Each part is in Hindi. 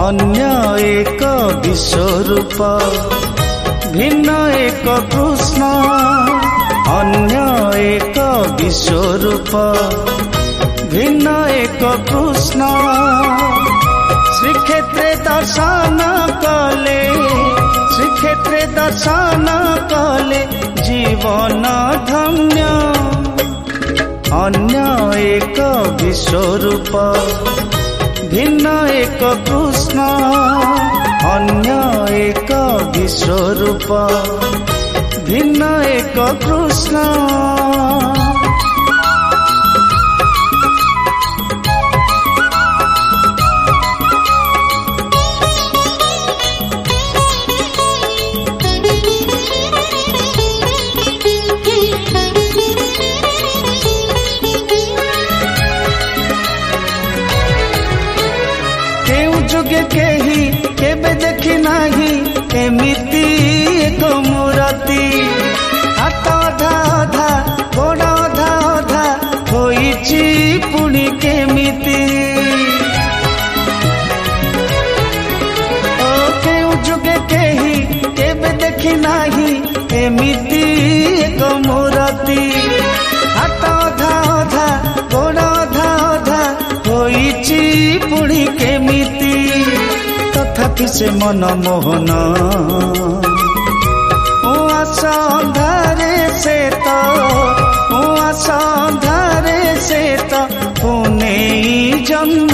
अन्य एक विश्वरूप भिन्न एक कृष्ण अन्य एक विश्वरूप भिन्न एक कृष्ण श्रीक्षेत्रे दर्शन कले श्रीक्षेत्रे दर्शन कले जीवन धन्य अन्य एक विश्वरूप भिन्न एक कृष्ण अन्य एक विश्वरूप भिन्न एक कृष्ण जुगे केही केबे देखी नाही एमिति एक मूर्ति हाथ अधा अधा गोड़ अधा अधा होइछि पुणी केमिति ओ केउ जुगे केही केबे देखी नाही एमिति एक मूर्ति हाथ अधा अधा गोड़ अधा अधा होइछि पुणी केमिति तथापि से मन मोहन ओ आशा अंधारे से तो ओ आशा अंधारे से तो पुणे जन्म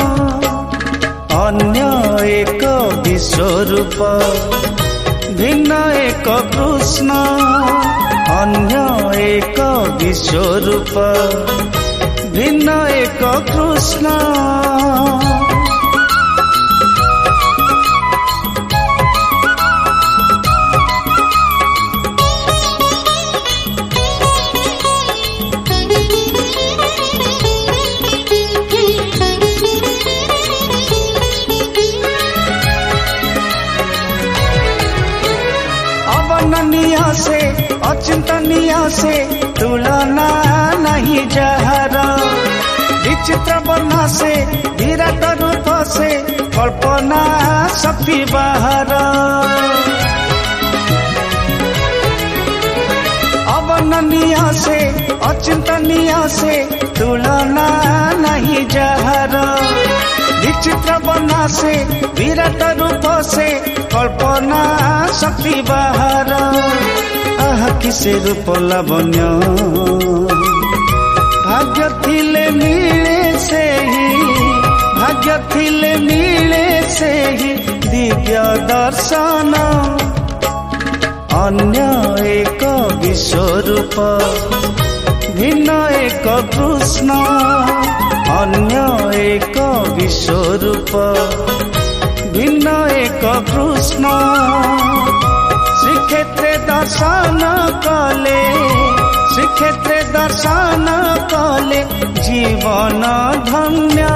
अन्य एक विश्वरूप भिन्न एक कृष्ण अन्य एक विश्वरूप भिन्न एक कृष्ण अवर्णनीय से अचिंतनीय से तुलना नहीं जहर विचित्र वर्ण से विराट रूप से कल्पना शक्ति बाहर अवर्णनीय से अचिंतनीय से तुलना नहीं जहर विचित्र वर्ण से विराट रूप से कल्पना शक्ति बाहर आह किसे रूप लावण्य भाग्य थिले मिले से ही भाग्य थिले मिले से ही दिव्य दर्शन अन्य एक विश्वरूप भिन्न एक कृष्ण अन्य एक विश्वरूप भिन्न एक कृष्ण श्रीक्षेत्रे दर्शन कले श्रीक्षेत्रे दर्शन कले जीवन धन्य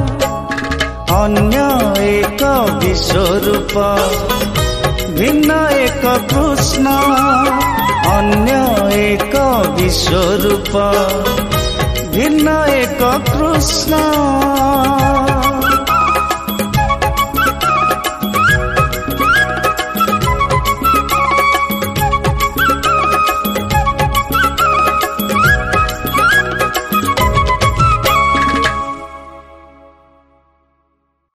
अन्य एक विश्वरूप भिन्न एक कृष्ण अन्य एक विश्वरूप भिन्न एक कृष्ण।